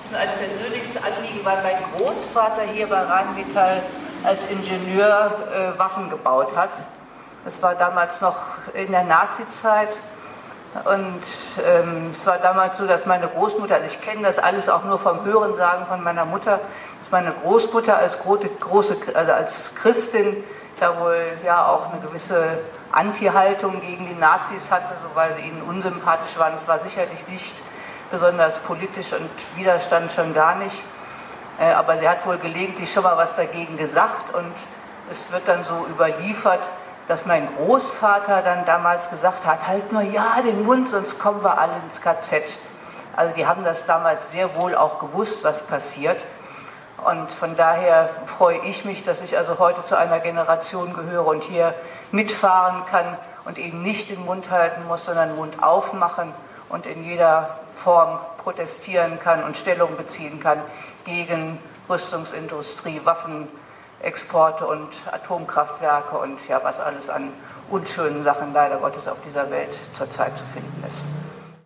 Ein persönliches Anliegen, weil mein Großvater hier bei Rheinmetall als Ingenieur Waffen gebaut hat. Das war damals noch in der Nazizeit. Und es war damals so, dass meine Großmutter, also ich kenne das alles auch nur vom Hörensagen von meiner Mutter, dass meine Großmutter als als Christin da wohl ja auch eine gewisse Anti-Haltung gegen die Nazis hatte, so weil sie ihnen unsympathisch waren. Es war sicherlich nicht besonders politisch und Widerstand schon gar nicht. Aber sie hat wohl gelegentlich schon mal was dagegen gesagt und es wird dann so überliefert, dass mein Großvater dann damals gesagt hat, halt nur ja den Mund, sonst kommen wir alle ins KZ. Also die haben das damals sehr wohl auch gewusst, was passiert. Und von daher freue ich mich, dass ich also heute zu einer Generation gehöre und hier mitfahren kann und eben nicht den Mund halten muss, sondern den Mund aufmachen und in jeder Form protestieren kann und Stellung beziehen kann gegen Rüstungsindustrie, Waffenexporte und Atomkraftwerke und ja, was alles an unschönen Sachen leider Gottes auf dieser Welt zurzeit zu finden ist.